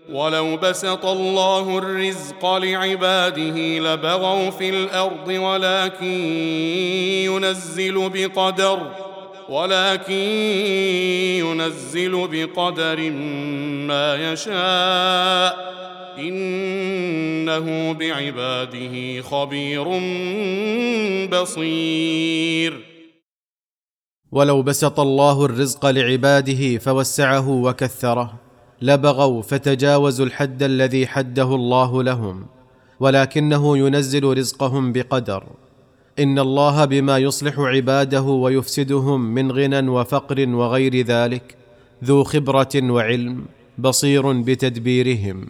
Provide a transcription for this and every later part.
ولو بسط الله الرزق لعباده لبغوا في الأرض ولكن ينزل بقدر ما يشاء إنه بعباده خبير بصير. ولو بسط الله الرزق لعباده فوسعه وكثره لبغوا فتجاوزوا الحد الذي حده الله لهم، ولكنه ينزل رزقهم بقدر. إن الله بما يصلح عباده ويفسدهم من غنى وفقر وغير ذلك ذو خبرة وعلم بصير بتدبيرهم.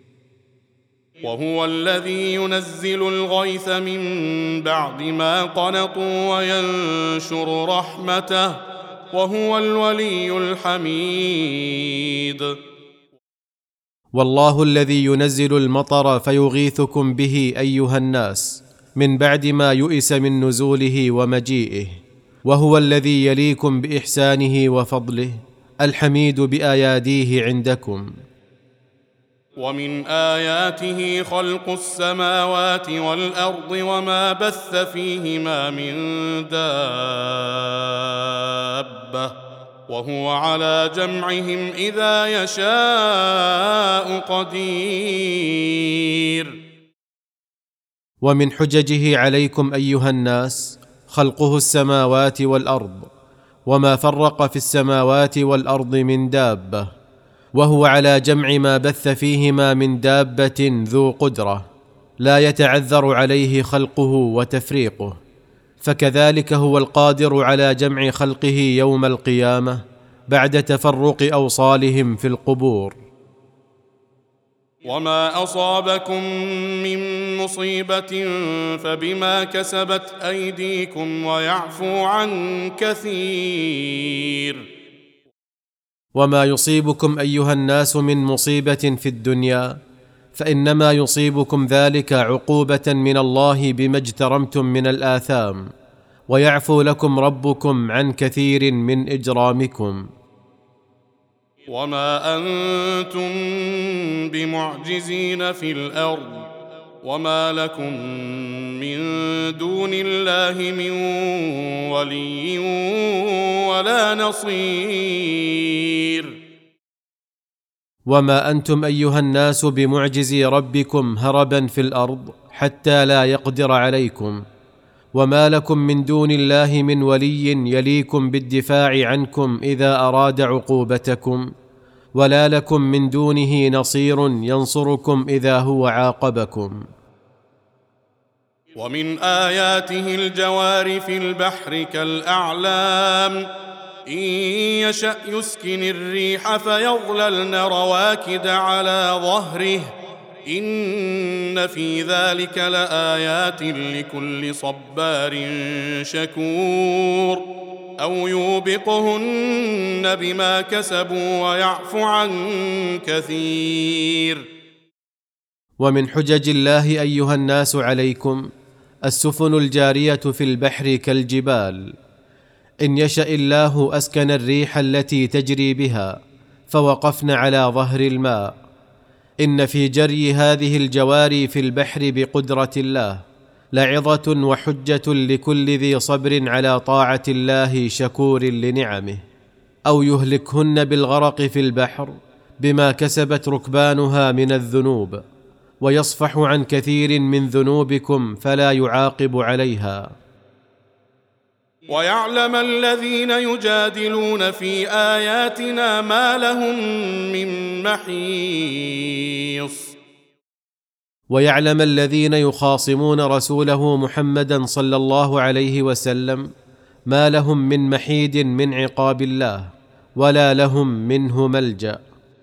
وهو الذي ينزل الغيث من بعد ما قنطوا وينشر رحمته وهو الولي الحميد. والله الذي ينزل المطر فيغيثكم به أيها الناس من بعد ما يئس من نزوله ومجيئه، وهو الذي يليكم بإحسانه وفضله الحميد بأياديه عندكم. ومن آياته خلق السماوات والأرض وما بث فيهما من دابة وهو على جمعهم إذا يشاء قدير. ومن حججه عليكم أيها الناس خلقه السماوات والأرض وما فرق في السماوات والأرض من دابة، وهو على جمع ما بث فيهما من دابة ذو قدرة لا يتعذر عليه خلقه وتفريقه، فكذلك هو القادر على جمع خلقه يوم القيامة بعد تفرق أوصالهم في القبور. وما أصابكم من مصيبة فبما كسبت أيديكم ويعفو عن كثير. وما يصيبكم أيها الناس من مصيبة في الدنيا فإنما يصيبكم ذلك عقوبة من الله بما اجترمتم من الآثام، ويعفو لكم ربكم عن كثير من إجرامكم. وما أنتم بمعجزين في الأرض وما لكم من دون الله من ولي ولا نصير. وما أنتم أيها الناس بمعجزي ربكم هربا في الأرض حتى لا يقدر عليكم، وما لكم من دون الله من ولي يليكم بالدفاع عنكم إذا أراد عقوبتكم، ولا لكم من دونه نصير ينصركم إذا هو عاقبكم. ومن آياته الجوار في البحر كالأعلام إن يشأ يسكن الريح فيظللن رواكد على ظهره إن في ذلك لآيات لكل صبار شكور أو يوبقهن بما كسبوا ويعفو عن كثير. ومن حجج الله أيها الناس عليكم السفن الجارية في البحر كالجبال، إن يشأ الله أسكن الريح التي تجري بها فوقفن على ظهر الماء. إن في جري هذه الجواري في البحر بقدرة الله لعظة وحجة لكل ذي صبر على طاعة الله شكور لنعمه. أو يهلكهن بالغرق في البحر بما كسبت ركبانها من الذنوب، ويصفح عن كثير من ذنوبكم فلا يعاقب عليها. ويعلم الذين يجادلون في آياتنا ما لهم من محيص. ويعلم الذين يخاصمون رسوله محمدا صلى الله عليه وسلم ما لهم من محيد من عقاب الله ولا لهم منه ملجأ.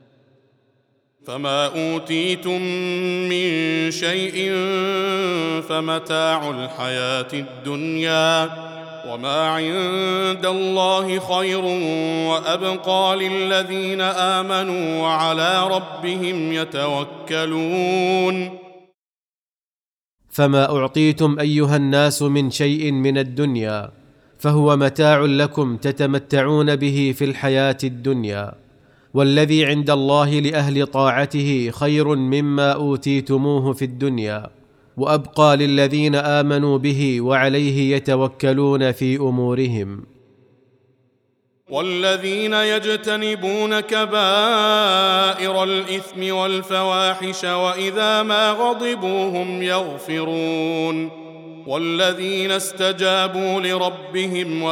فما أوتيتم من شيء فمتاع الحياة الدنيا وما عند الله خير وأبقى للذين آمنوا وعلى ربهم يتوكلون. فما أعطيتم أيها الناس من شيء من الدنيا فهو متاع لكم تتمتعون به في الحياة الدنيا، والذي عند الله لأهل طاعته خير مما أوتيتموه في الدنيا، وأبقى للذين آمنوا به وعليه يتوكلون في أمورهم. والذين يجتنبون كبائر الإثم والفواحش وإذا ما غضبوا هم يغفرون، والذين استجابوا لربهم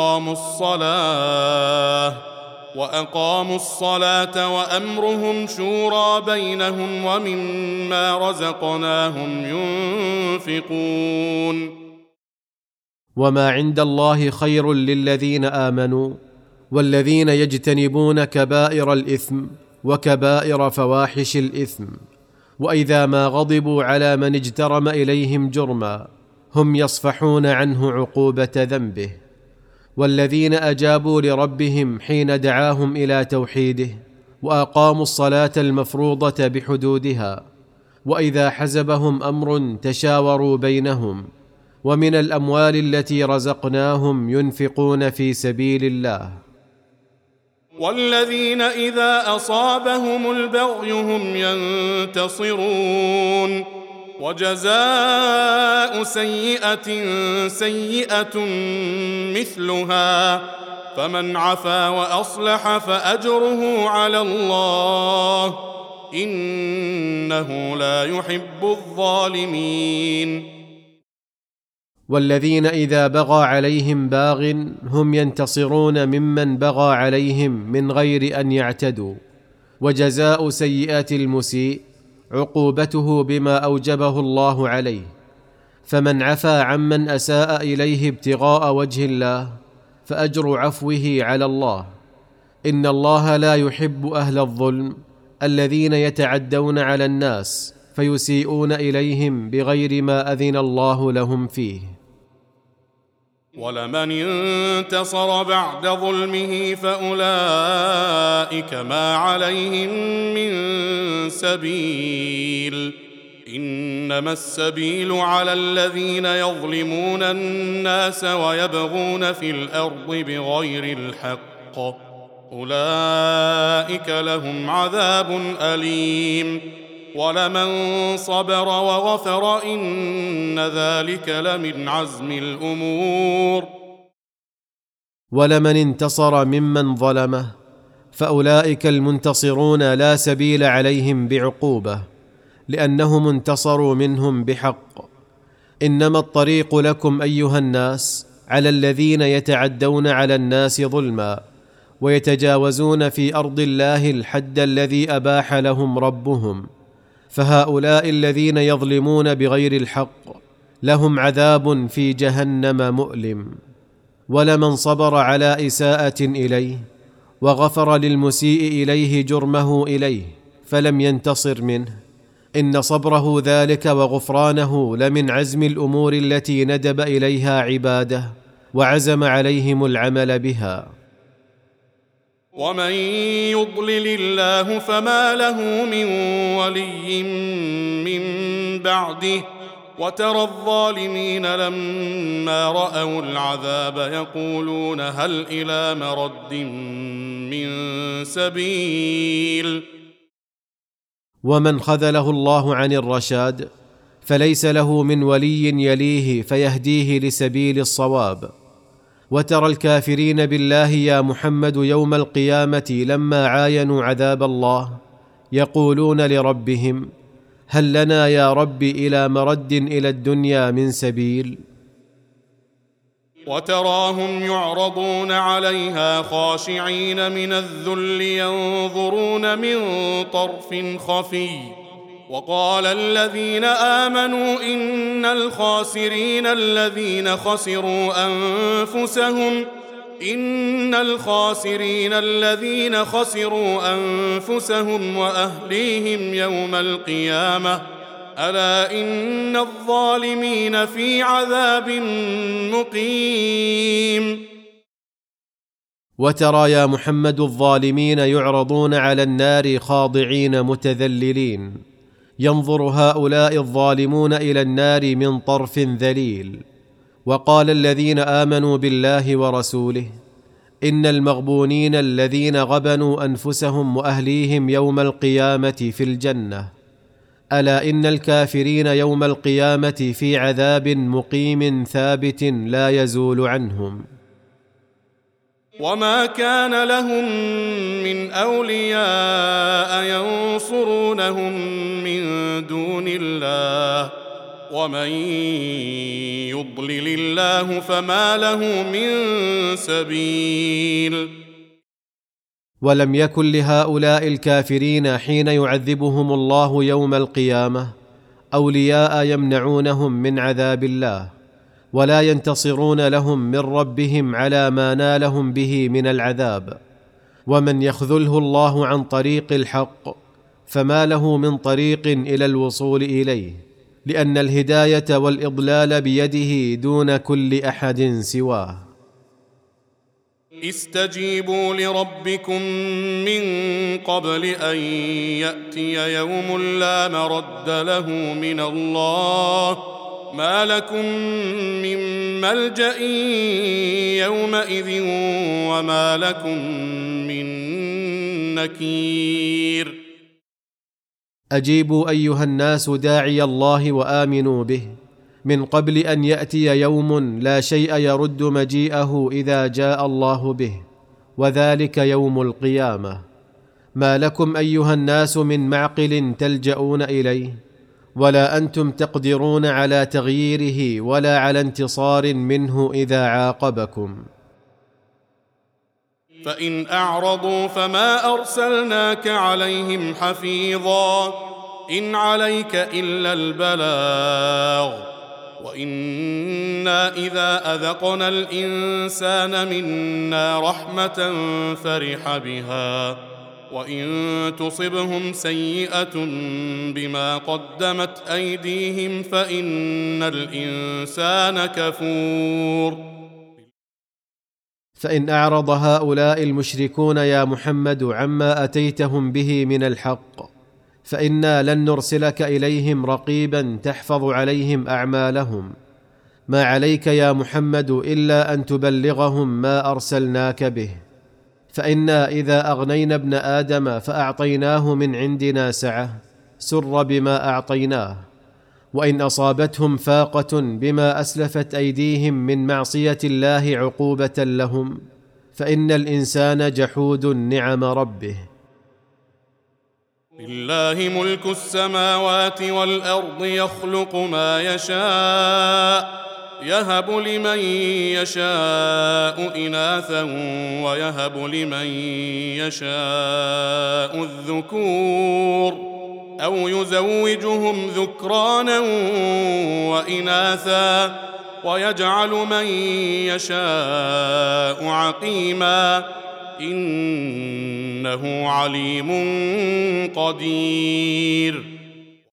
وأقاموا الصلاة وأمرهم شورى بينهم ومما رزقناهم ينفقون. وما عند الله خير للذين آمنوا، والذين يجتنبون كبائر الإثم وكبائر فواحش الإثم، وإذا ما غضبوا على من اجترم إليهم جرما هم يصفحون عنه عقوبة ذنبه. والذين أجابوا لربهم حين دعاهم إلى توحيده، وأقاموا الصلاة المفروضة بحدودها، وإذا حزبهم أمر تشاوروا بينهم، ومن الأموال التي رزقناهم ينفقون في سبيل الله. والذين إذا أصابهم البغي هم ينتصرون، وجزاء سيئة سيئة مثلها، فمن عفا وأصلح فأجره على الله، إنه لا يحب الظالمين. والذين إذا بغى عليهم باغ هم ينتصرون ممن بغى عليهم من غير أن يعتدوا. وجزاء سيئة المسيء عقوبته بما أوجبه الله عليه، فمن عفا عمن أساء إليه ابتغاء وجه الله فأجر عفوه على الله، إن الله لا يحب أهل الظلم الذين يتعدون على الناس فيسيئون إليهم بغير ما أذن الله لهم فيه. ولمن انتصر بعد ظلمه فأولئك ما عليهم من سبيل، إنما السبيل على الذين يظلمون الناس ويبغون في الأرض بغير الحق، أولئك لهم عذاب أليم. ولمن صبر وغفر إن ذلك لمن عزم الأمور. ولمن انتصر ممن ظلمه فأولئك المنتصرون لا سبيل عليهم بعقوبة، لأنهم انتصروا منهم بحق. إنما الطريق لكم أيها الناس على الذين يتعدون على الناس ظلما ويتجاوزون في أرض الله الحد الذي أباح لهم ربهم، فهؤلاء الذين يظلمون بغير الحق لهم عذاب في جهنم مؤلم. ولمن صبر على إساءة إليه وغفر للمسيء إليه جرمه إليه فلم ينتصر منه، إن صبره ذلك وغفرانه لمن عزم الأمور التي ندب إليها عباده وعزم عليهم العمل بها. ومن يضلل الله فما له من ولي من بعده، وترى الظالمين لما رأوا العذاب يقولون هل إلى مرد من سبيل. ومن خذله الله عن الرشاد فليس له من ولي يليه فيهديه لسبيل الصواب. وترى الكافرين بالله يا محمد يوم القيامة لما عاينوا عذاب الله يقولون لربهم هل لنا يا رب إلى مرد إلى الدنيا من سبيل. وتراهم يعرضون عليها خاشعين من الذل ينظرون من طرف خفي، وقال الذين آمنوا إن الخاسرين الذين خسروا أنفسهم وأهليهم يوم القيامة، ألا إن الظالمين في عذاب مقيم. وترى يا محمد الظالمين يعرضون على النار خاضعين متذللين، ينظر هؤلاء الظالمون إلى النار من طرف ذليل. وقال الذين آمنوا بالله ورسوله إن المغبونين الذين غبنوا أنفسهم وأهليهم يوم القيامة في الجنة. ألا إن الكافرين يوم القيامة في عذاب مقيم ثابت لا يزول عنهم. وما كان لهم من أولياء ينصرونهم من دون الله ومن يضلل الله فما له من سبيل. ولم يكن لهؤلاء الكافرين حين يعذبهم الله يوم القيامة أولياء يمنعونهم من عذاب الله، ولا ينتصرون لهم من ربهم على ما نالهم به من العذاب. ومن يخذله الله عن طريق الحق فما له من طريق إلى الوصول إليه، لأن الهداية والإضلال بيده دون كل أحد سواه. استجيبوا لربكم من قبل أن يأتي يوم لا مرد له من الله ما لكم من ملجأ يومئذ وما لكم من نكير. أجيبوا أيها الناس داعي الله وآمنوا به من قبل أن يأتي يوم لا شيء يرد مجيئه إذا جاء الله به، وذلك يوم القيامة. ما لكم أيها الناس من معقل تلجؤون إليه، ولا أنتم تقدرون على تغييره ولا على انتصار منه إذا عاقبكم. فإن أعرضوا فما أرسلناك عليهم حفيظا إن عليك إلا البلاغ وإنا إذا أذقنا الإنسان منا رحمة فرح بها وإن تصبهم سيئة بما قدمت أيديهم فإن الإنسان كفور. فإن أعرض هؤلاء المشركون يا محمد عما أتيتهم به من الحق فإنا لن نرسلك إليهم رقيبا تحفظ عليهم أعمالهم. ما عليك يا محمد إلا أن تبلغهم ما أرسلناك به. فإنا إذا أغنينا ابن آدم فأعطيناه من عندنا سعة سر بما أعطيناه، وإن أصابتهم فاقة بما أسلفت أيديهم من معصية الله عقوبة لهم فإن الإنسان جحود نعم ربه. لله ملك السماوات والأرض يخلق ما يشاء يهب لمن يشاء إناثا ويهب لمن يشاء الذكور أو يزوجهم ذكرانا وإناثا ويجعل من يشاء عقيما إنه عليم قدير.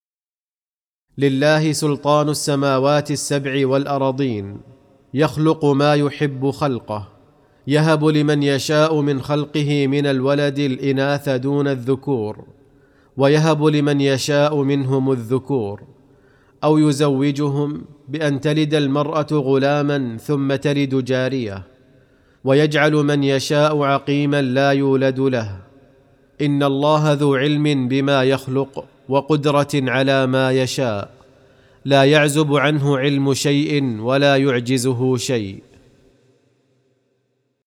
لله سلطان السماوات السبع والأراضين، يخلق ما يحب خلقه، يهب لمن يشاء من خلقه من الولد الإناث دون الذكور، ويهب لمن يشاء منهم الذكور، أو يزوجهم بأن تلد المرأة غلاما ثم تلد جارية، ويجعل من يشاء عقيما لا يولد له. إن الله ذو علم بما يخلق وقدرة على ما يشاء، لا يعزب عنه علم شيء ولا يعجزه شيء.